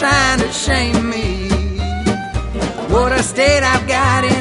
trying to shame me. What a state I've got